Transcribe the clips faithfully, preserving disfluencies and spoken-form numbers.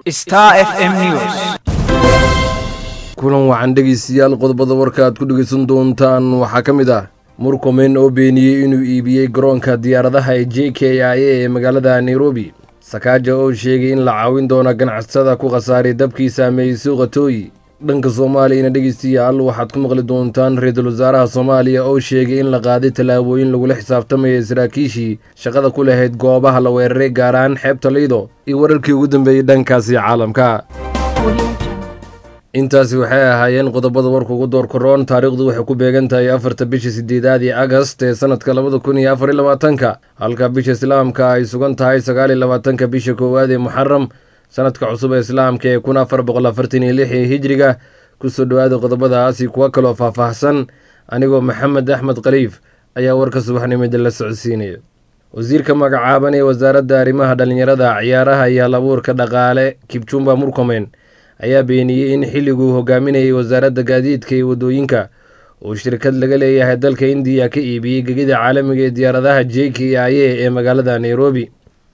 Star F M News. kulan waxaan dhegeystayaal qodobada warka aad ku dhegeysan doontaan waxaa ka mid ah Murkomen oo beeniyey inuu iibiyey garoonka diyaaradaha ee J K I A ee magaalada Nairobi. Sakaja oo sheegay in la caawin doono ganacsatada ku khasaaray dabkii saameeyey suuqa Tooyi. dhanka Soomaaliya dhegeystayaal waxaad ku maqli doontaan Ra'iisul Wasaaraha Soomaaliya oo sheegay in la qaaday tallaabooyin lagula xisaabtamayo saraakiishii shaqada ku lahayd goobaha la weeraray gaar ahaan xeebta Lido iyo wararkii ugu dambeeyay dhankaasi caalamka. intaasi waxay ahaayeen qodobada warka ugu door koroon. taariikhdu waxay ku beegan tahay afarta bisha sideedaad ee August ee sanadka labada kun iyo afar iyo labaatanka, halka bisha Islaamka ay sugan tahay sagaal iyo labaatanka bisha koowaad ee Muharram sanadka cusub ee Islaamka ee kun afar boqol afartan iyo lix ee Hijriga. kusoo dhawaada qodobadaasi kuwa kaloo faahfaahsan. anigoo Maxamed Axmed Khaliif ayaa warka subaxnimada la socodsiinaya. wasiirka magacaaban ee wasaaradda arrimaha dhalinyarada, ciyaaraha iyo hal-abuurka dhaqaale Kipchumba Murkomen ayaa beeniyey in xilliguu hogaaminayay wasaaradda gaadiidka iyo wadooyinka uu shirkad laga leeyahay dalka Indiya ka iibiyey gegida caalamiga ee diyaaradaha J K I A ee magaalada Nairobi.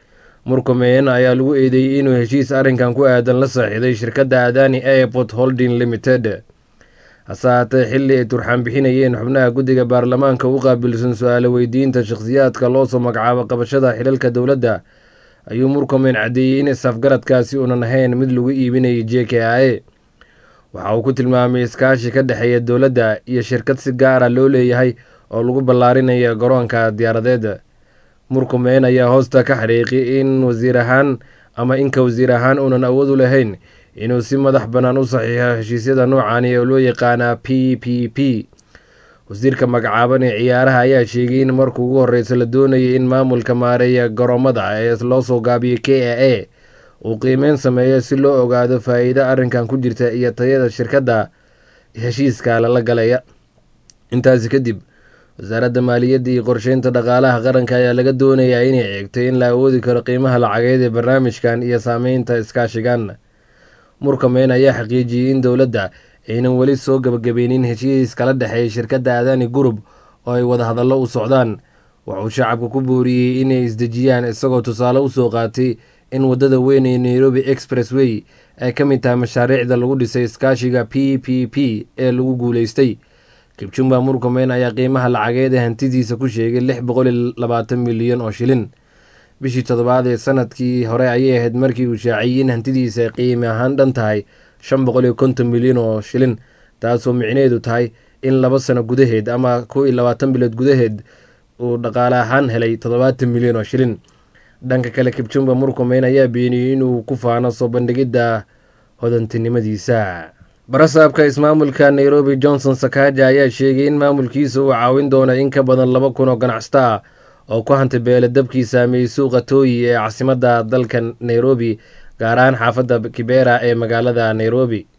Murkomen ayaa lagu eedeeyey inuu heshiis arrinkan ku aadan la saaxiiday shirkadda Adani Airport Holding Limited. hase haatee xilli ay turxaan bixinayeen xubnaha guddiga baarlamaanka u qaabilsan su-aalo weydiinta shakhsiyaadka loo soo magacaabo qabashada xilalka dowladda ayuu Murkomen caddeeyey in isafgaradkaasi uunan ahayn mid lagu iibinayay J K I A. waxa uu ku tilmaamay iskaashi ka dhexeeya dowladda iyo shirkad si gaara loo leeyahay oo lagu ballaarinayo garoonka diyaaradeed. Murkomen ayaa hoosta ka xariiqay in wasiir ahaan ama inka wasiir ahaan uunan awood u lahayn inuu si madax bannaan u saxiixo heshiisyada noocaani oo loo yaqaana P P P. wasiirka magacaaban ee ciyaaraha ayaa sheegay in markii ugu horreysa la doonayay in maamulka maareeya garoomada ee loo soo gaabiyey K I A uu qiimeyn sameeyo si loo ogaado faa'iido arrinkan ku jirta iyo tayada shirkadda heshiiska lala galaya. intaasi kadib wasaaradda maaliyadda iyo qorsheynta dhaqaalaha qaranka ayaa laga doonayaa inay eegto in la awoodi karo qiimaha lacageed ee barnaamijkan iyo saameynta iskaashigan. Murkomen ayaa xaqiijiyey in dowladda aynan weli soo gabagabeynin heshiis kala dhexeeya shirkadda Adani Group oo ay wada hadallo u socdaan. wuxuu shacabka ku booriyey inay isdejiyaan isagoo tusaale u soo qaatay in waddada weyn ee Nairobi Expressway ay ka mid tahay mashaariicda lagu dhisay iskaashiga P P P ee lagu guuleystay. Kipchumba Murkomen ayaa qiimaha lacageed ee hantidiisa ku sheegay lix boqol iyo labaatan milyan oo shilin. bishii toddobaad ee sanadkii hore ayay ahayd markii uu shaaciyey in hantidiisa ay qiime ahaan dhan tahay shan boqol iyo konton milyan oo shilin, taasoo micneheedu tahay in laba sano gudaheed ama kow iyo labaatan bilood gudaheed uu dhaqaale ahaan helay toddobaatan milyan oo shilin. dhanka kale Kipchumba Murkomen ayaa beeniyey inuu ku faano soo bandhigidda hodantinimadiisa. barasaabka ismaamulka Nairobi Johnson Sakaja ayaa sheegay in maamulkiisa uu caawin doono in ka badan laba kun oo ganacsato ah oo ku hantay beele dabkii saameeyey suuqa Tooyi ee caasimadda dalka Nairobi, gaar ahaan xaafadda Kibera ee magaalada Nairobi.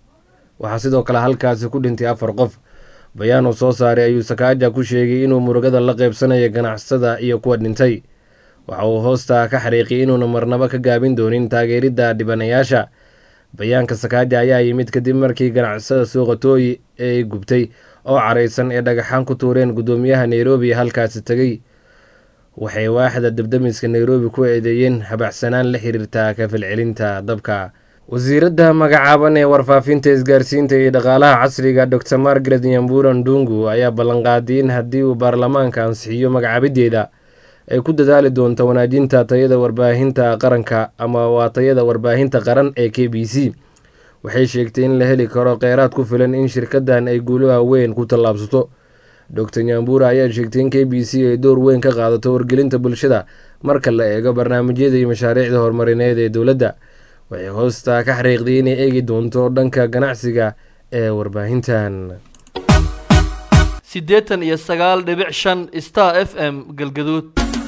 waxaa sidoo kale halkaasi ku dhintay afar qof. bayaan uu soo saaray ayuu Sakaja ku sheegay inuu murugada la qaybsanayo ganacsatada iyo kuwa dhintay. waxa uu hoosta ka xariiqay inuuna marnaba ka gaabin doonin taageeridda dhibanayaasha. bayaanka Sakaja ayaa yimid kadib markii ganacsatada suuqa Tooyi ee gubtay oo careysan ee dhagaxaan ku tuureen guddoomiyaha Nairobi halkaasi tegay. waxay waaxda dabdamiska Nairobi ku eedeeyeen habacsanaan la xiriirta ka falcelinta dabka. wasiiradda magacaaban ee warfaafinta, isgaarsiinta iyo dhaqaalaha casriga Doctor Margaret Nyambura Ndungu ayaa ballanqaaday in haddii uu baarlamaanka ansixiyo magacaabideeda ay ku dadaali doonto wanaajinta tayada warbaahinta qaranka ama waa tayada warbaahinta qaran ee K B C. waxay sheegtay in la heli karo kheyraad ku filan in shirkaddan ay guulaha weyn ku tallaabsato. Doctor Nyambura ayaa sheegtay in K B C ay door weyn ka qaadato wargelinta bulshada marka la eego barnaamijyada iyo mashaariicda horumarineed ee dowladda. waxay hoosta ka xariiqday inay eegi doonto dhanka ganacsiga ee warbaahintan. siddeetan iyo sagaal dhibic shan Star F M Galgaduud.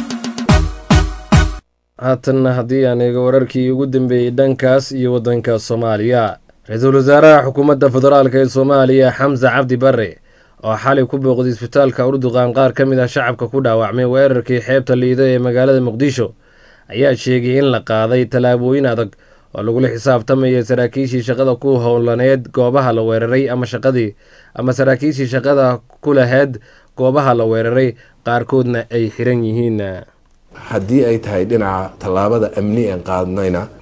haatanna haddii aan eego wararkii ugu dambeeyey dhankaas iyo waddanka Soomaaliya. Ra'iisul Wasaaraha Xukuumadda Federaalka ee Soomaaliya Xamza Cabdi Barre oo xalay ku booqday isbitaalka Urduqaan qaar ka mid ah shacabka ku dhaawacmay weerarkii xeebta Lido ee magaalada Muqdisho ayaa sheegay in la qaaday tallaabooyin adag oo lagula xisaabtamayo saraakiishii shaqada ku howlaneed goobaha la weeraray ama shaqadii ama saraakiishii shaqada ku lahayd goobaha la weeraray qaarkoodna ay xiran yihiin. haddii ay tahay dhinaca tallaabada amni aan qaadnayna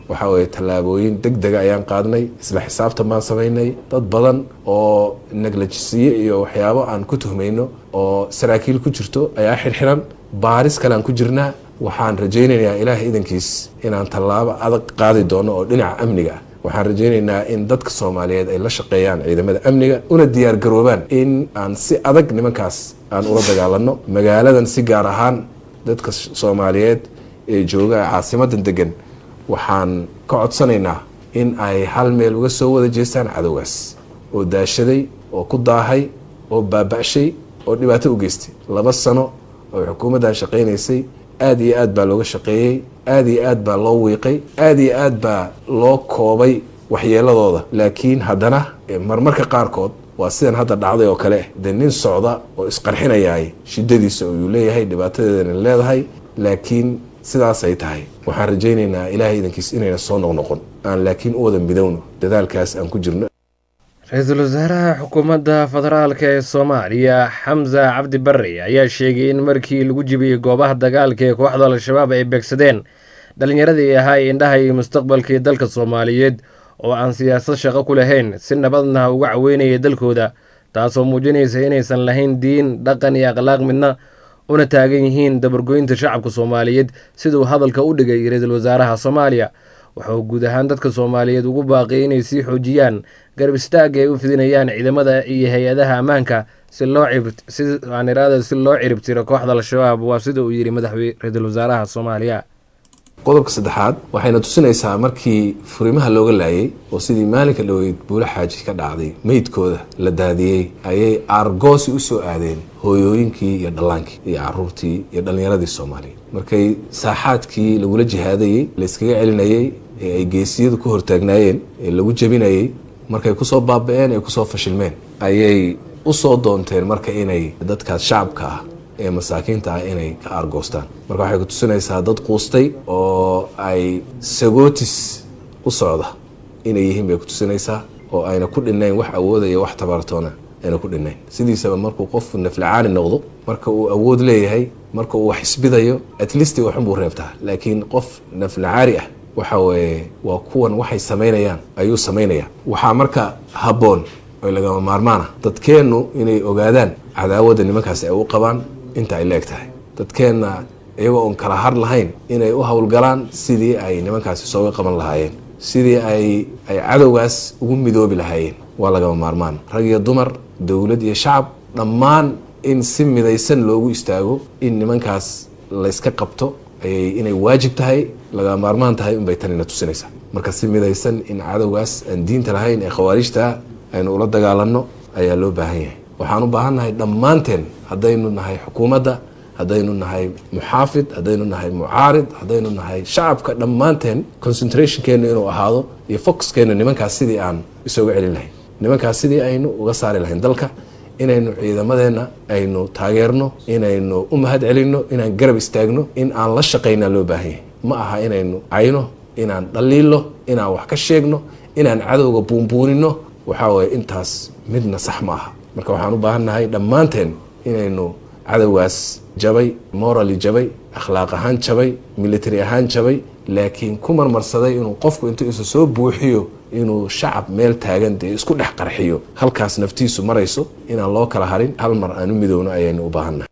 waxa weeye tallaabooyin degdega ayaan qaadnay, isla xisaabtan baan samaynay. dad badan oo neglajisiye iyo waxyaabo aan ku tuhmayno oo saraakiil ku jirto ayaa xirxiran. baaris kale aan ku jirnaa. waxaan rajaynayaa ilaahay idankiis inaan tallaabo adag qaadi doono oo dhinaca amniga ah. waxaan rajaynaynaa in dadka Soomaaliyeed ay la shaqeeyaan ciidamada amniga una diyaar garoobaan in aan si adag nimankaas aan ula dagaalano. magaaladan si gaar ahaan dadka Soomaaliyeed ee jooga caasimadan degan waxaan ka codsanaynaa in ay hal meel uga soo wada jeestaan cadowgaas oo daashaday oo ku daahay oo baaba'shay oo dhibaato u geystay. laba sano oo xukuumaddan shaqaynaysay aad iyo aad baa looga shaqeeyey, aad iyo aad baa loo wiiqay, aad iyo aad baa loo koobay waxyeeladooda. laakiin haddana marmarka qaarkood waa sidan hadda dhacday oo kale dee nin socda oo isqarxinayaay shiddadiisa uu leeyahay, dhibaatadeedana leedahay. laakiin sidaas ay tahay waxaan rajaynaynaa ilaahay idankiis inayna soo noqnoqon, aan laakiin u wada midowno dadaalkaas aan ku jirno. ra-iisul wasaaraha xukuumadda federaalka ee Soomaaliya Xamza Cabdi Barre ayaa sheegay in markii lagu jibiyey goobaha dagaalka ee kooxda Al-Shabaab ay beegsadeen dhalinyaradii ahaa indhaha iyo mustaqbalkii dalka Soomaaliyeed oo aan siyaasad shaqo ku lahayn, si nabadna uga caweynayay dalkooda, taasoo muujinaysa inaysan lahayn diin, dhaqan iyo akhlaaq midna, una taagan yihiin dabargoynta shacabka Soomaaliyeed siduu hadalka u dhigay ra-iisul wasaaraha Soomaaliya. wuxuu guud ahaan dadka Soomaaliyeed ugu baaqay inay sii xoojiyaan garab istaag ay u fidinayaan ciidamada iyo hay-adaha ammaanka si loo si aan iraada si loo cirib tiro kooxda Al-Shabaab. waa sida uu yiri madaxweyne ra-iisul wasaaraha Soomaaliya. qodobka saddexaad waxayna tusinaysaa markii furimaha looga laayay oo sidii maalinka dhaweyd Buule Xaaji ka dhacday meydkooda la daadiyey ayay argoosi u soo aadeen hooyooyinkii iyo dhallaankii iyo caruurtii iyo dhallinyaradii Soomaaliyeed. markay saaxaadkii lagula jihaadayey la iskaga celinayay ee ay geesiyadu ku hortaagnaayeen ee lagu jabinayay, markay kusoo baaba'een ee kusoo fashilmeen ayay u soo doonteen marka inay dadkaas shacabka ah ee masaakiinta ah inay ka argoostaan. marka waxay ku tusinaysaa dad quustay oo ay sagootis u socda inay yihiin bay ku tusinaysaa, oo ayna ku dhinnayn wax awooda iyo wax tabartoona ayna ku dhinnayn. sidiisaba markuu qofku naflacaani noqdo, marka uu awood leeyahay, marka uu wax isbidayo, at least waxun buu reebtaa. laakiin qof naflacaari ah waxa weeye waa kuwan waxay samaynayaan ayuu samaynayaa. waxaa marka habboon oo lagama maarmaana dadkeennu inay ogaadaan cadaawadda nimankaasi ay u qabaan inta ay leeg tahay. dadkeenna iyagoo oon kala har lahayn inay u howlgalaan sidii ay nimankaasi sooga qaban lahaayeen, sidii ay ay cadowgaas ugu midoobi lahaayeen waa lagama maarmaan. rag iyo dumar, dowlad iyo shacab, dhammaan in si midaysan loogu istaago in nimankaas layska qabto ayay inay waajib tahay, lagama maarmaan tahay unbay tanina tusinaysaa. marka si midaysan in cadowgaas aan diinta lahayn ee khawaarijta aynu ula dagaalanno ayaa loo baahan yahay. waxaan u baahannahay dhammaanteen, haddaynu nahay xukuumadda, haddaynu nahay muxaafid, haddaynu nahay mucaarid, haddaynu nahay shacabka, dhammaanteen concentrationkeenu inuu ahaado iyo focuskeennu nimankaas sidii aan isooga celin lahayn, nimankaas sidii aynu uga saari lahayn dalka, inaynu ciidamadeenna aynu taageerno, inaynu u mahad celinno, inaan garab istaagno, in aan la shaqaynaa loo baahan yahay. ma aha inaynu cayno, inaan dhaliilo, inaan wax ka sheegno, inaan cadowga buunbuunino. waxaa waye intaas midna sax ma aha. marka waxaan u baahannahay dhammaanteen inaynu cadowgaas jabay, morally jabay, akhlaaq ahaan jabay, military ahaan jabay, laakiin ku marmarsaday inuu qofku intuu isu soo buuxiyo inuu shacab meel taagan dee isku dhex qarxiyo, halkaas naftiisu marayso, inaan loo kala harin, hal mar aan u midowno ayaynu u baahannahay.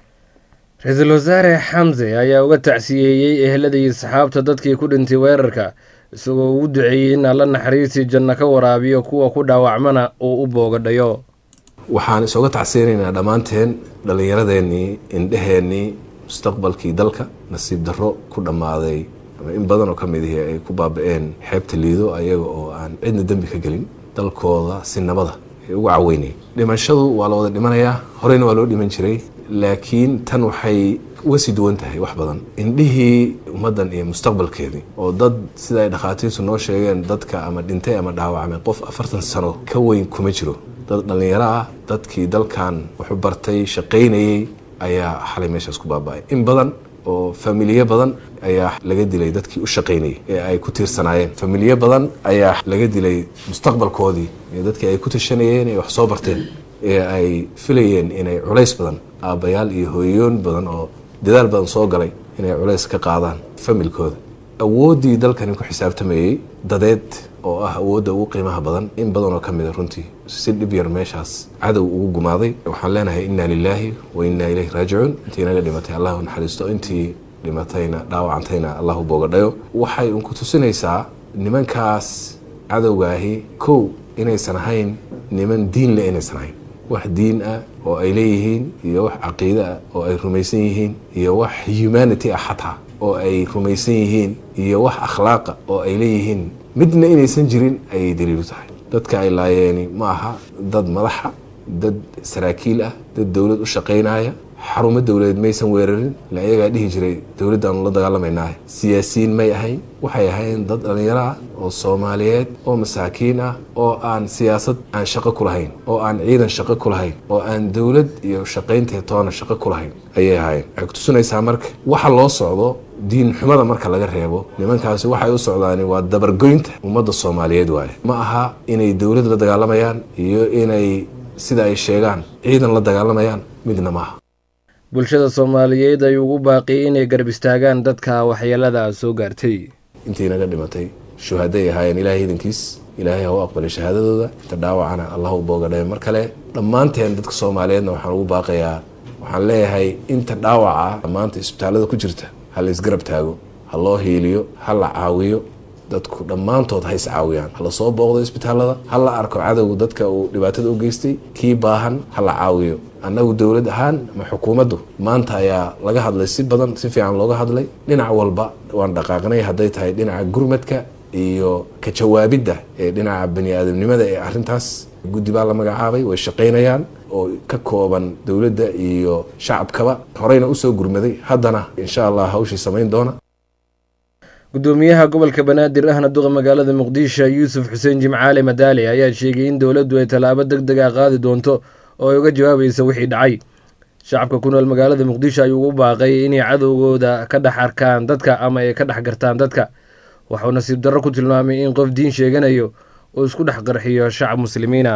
ra-iisul wasaare Xamse ayaa uga tacsiyeeyey eheladii saxaabta dadkii ku dhintay weerarka, isagoo ugu duceeyey in Alla naxariistii janno ka waraabiyo kuwa ku dhaawacmana uu u boogadhayo. waxaan isooga tacsiyeynaynaa dhammaanteen dhallinyaradeenii, indheheennii, mustaqbalkii dalka nasiib darro ku dhammaaday ama in badan oo ka mid ihi ay ku baaba'een xeebta Liido ayaga oo aan cidna dembi ka gelin, dalkooda si nabada ay uga caweynayeen. dhimashadu waa la wada dhimanayaa, horeyna waa loo dhiman jiray, laakiin tan waxay uga sii duwan tahay wax badan. indhihii ummaddan iyo mustaqbalkeedii oo dad sida ay dhakhaatiirtu noo sheegeen dadka ama dhintay ama dhaawacmay qof afartan sano ka weyn kuma jiro. dad dhallinyaro ah, dadkii dalkan wuxuu bartay, shaqaynayey ayaa xalay meeshaas ku baaba'ay. in badan oo familiye badan ayaa laga dilay dadkii u shaqaynayay ee ay ku tiirsanaayeen. familiye badan ayaa laga dilay mustaqbalkoodii iyo dadkii ay ku tashanayeen ee wax soo barteen ee ay filayeen inay culays badan, aabbayaal iyo hooyoon badan oo dadaal badan soo galay inay culays ka qaadaan familkooda awoodii dalkani ku xisaabtamayay dadeed oo ah awoodda ugu qiimaha badan in badan oo ka mid ah runtii si dhib yar meeshaas cadow ugu gumaaday waxaan leenahay inna lillahi wa inna ilayhi raaji'uun intii naga dhimatay allah u naxariisto intii dhimatayna dhaawacantayna allah u boogadhayo waxay un ku tusinaysaa nimankaas cadowgaahi kow inaysan ahayn niman diin leh inaysan ahayn wax diin ah oo ay leeyihiin iyo wax caqiide ah oo ay rumaysan yihiin iyo wax humanity ah xataa oo ay rumaysan yihiin iyo wax akhlaaqa oo ay leeyihiin midna inaysan jirin ayay daliilu tahay dadka ay laayeeni ma aha dad madaxa dad saraakiil ah dad dowlad u shaqaynaya xarumo dowladeed maysan weerarin la iyagaa dhihi jiray dowladdaanu la dagaalamaynaah siyaasiyiin may ahayn waxay ahayn dad dhallinyaro ah oo soomaaliyeed oo masaakiin ah oo aan siyaasad aan shaqo ku lahayn oo aan ciidan shaqo ku lahayn oo aan dowlad iyo shaqaynteed toona shaqo ku lahayn ayay ahayn waxay ku tusinaysaa marka waxa loo socdo diin xumada marka laga reebo nimankaasi waxay u socdaani waa dabargoynta ummadda soomaaliyeed waaye ma aha inay dowlad la dagaalamayaan iyo inay sida ay sheegaan ciidan la dagaalamayaan midna maaha bulshada Soomaaliyeed ay ugu baaqiyeen inay garab istaagaan dadka waxyeelada soo gaartay intii naga dhimatay shuhaday ahaayeen ilaahay idinkiis ilaahay ha u aqbalay shahaadadooda inta dhaawacana allah u boogadhayo mar kale dhammaanteen dadka Soomaaliyeedna waxaan ugu baaqayaa waxaan leeyahay inta dhaawaca maanta isbitaalada ku jirta hal isgarab taago ha loo hiiliyo ha la caawiyo dadku dhammaantood ha is caawiyaan ha la soo booqdo isbitaalada ha la arko cadowga dadka uu dhibaatada u geystay kii baahan ha la caawiyo annagu dowlad ahaan ama xukuumaddu maanta ayaa laga hadlay si badan si fiican looga hadlay dhinac walba waan dhaqaaqnay hadday tahay dhinaca gurmadka iyo ka jawaabidda ee dhinaca bani aadamnimada ee arrintaas guddi baa la magacaabay way shaqaynayaan oo ka kooban dowladda iyo shacabkaba horeyna usoo gurmaday haddana insha allah hawshii samayn doona gudoomiyaha gobolka Banaadir ahna duqa magaalada Muqdisho Yuusuf Xuseen Jimcaale Madaali ayaa sheegay in dowladdu ay talaabo degdeg ah qaadi doonto oo ay uga jawaabayso wixii dhacay shacabka ku nool magaalada Muqdisho ayuu u baaqay inay cadowgooda ka dhex arkaan dadka ama ay ka dhex gartaan dadka wuxuu nasiib darro ku tilmaamay in qof diin sheeganayo oo isku dhex qarxiyo shacab muslimiina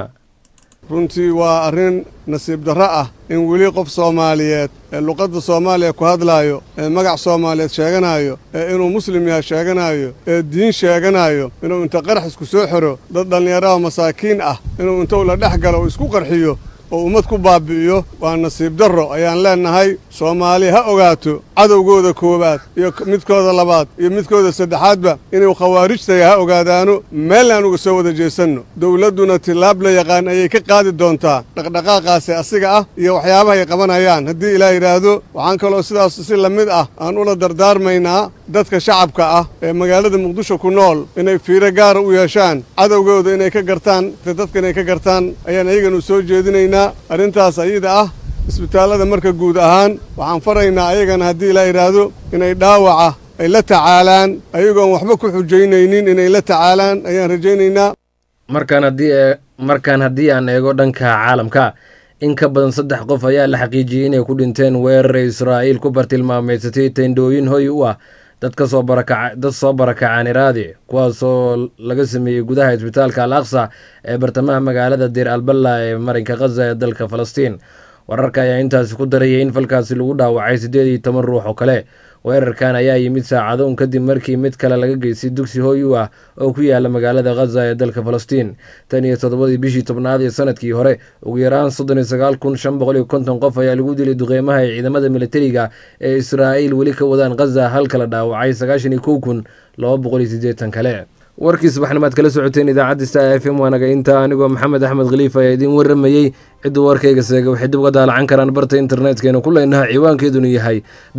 runtii waa arrin nasiib darro ah in weli qof Soomaaliyeed ee luqadda Soomaaliya ku hadlaayo ee magac Soomaaliyeed sheeganayo ee inuu muslim yahay sheeganayo ee diin sheeganayo inuu inta qarax isku soo xiro dad dhalinyaro masaakiin ah inuu inta ula dhex galo oo isku qarxiyo oo ummad ku baabi'iyo waa nasiib darro ayaan leenahay Soomaali ha ogaato cadowgooda koobaad iyo midkooda labaad iyo midkooda saddexaadba inuu khawaarijta ha ogaadaano meel aan uga soo wada jeesanno dowladuna tilaab la yaqaan ayay ka qaadi doontaa dhaqdhaqaaqaasi asiga ah iyo waxyaabaha ay qabanayaan haddii ilaahay yiraahdo waxaan kaloo sidaas si la mid ah aan ula dardaarmaynaa dadka shacabka ah ee magaalada Muqdisho ku nool inay fiiro gaar u yeeshaan cadowgooda inay ka gartaan dadka inay ka gartaan ayaan ayagana soo jeedinaynaa arrintaas ayada ah isbitaalada marka guud ahaan waxaan faraynaa ayagana haddii la yiraahdo inay dhaawaca ay la tacaalaan ayagoon waxba ku xujaynaynin inay la tacaalaan ayaan rajaynaynaa markaan haddii markaan haddii aan eego dhanka caalamka in ka badan saddex qof ayaa la xaqiijiyey inay ku dhinteen weerar Israa'iil ku bartilmaameysatay teendhooyin hoy u ah dad ka soo barakaca dad soo barakacaan Iraadi kuwaasoo laga sameeyey gudaha isbitaalka Al-Aqsa ee bartamaha magaalada Deir al-Balla ee marinka Gaza ee dalka Falastiin wararka ayaa intaasi ku darayay in falkaasi lagu dhaawacay siddeed iyo toban ruux oo kale weerarkan ayaa yimid saacado un kadib markii mid kale laga geystay dugsi hooy u ah oo ku yaala magaalada Gaza ee dalka Falastiin tan iyo toddobadii bishii tobnaad ee sanadkii hore ugu yaraan soddon iyo sagaal kun shan boqol iyo konton qof ayaa lagu dilay duqeymaha ee ciidamada militariga ee Israa'iil weli ka wadaan Gaza halka la dhaawacay sagaashan iyo kow kun laba boqol iyo siddeetan kale warkiis baxnamaad kala socoteen idaacadda Star F M waanaga inta anigoo Maxamed Axmed Khalifa ayaa idin waramayay cid warkayga seega waxay dib uga daalacan karaan barta internetka ku leenahay ciwaankeeduna yahay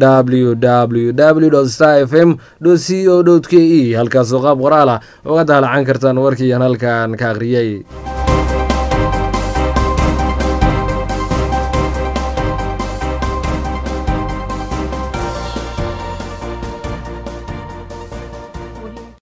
w w w dot star f m dot co dot k e halkaas oo qaab qoraal ah uga daalacan kartaan warkii aan halkaan ka akhriyay.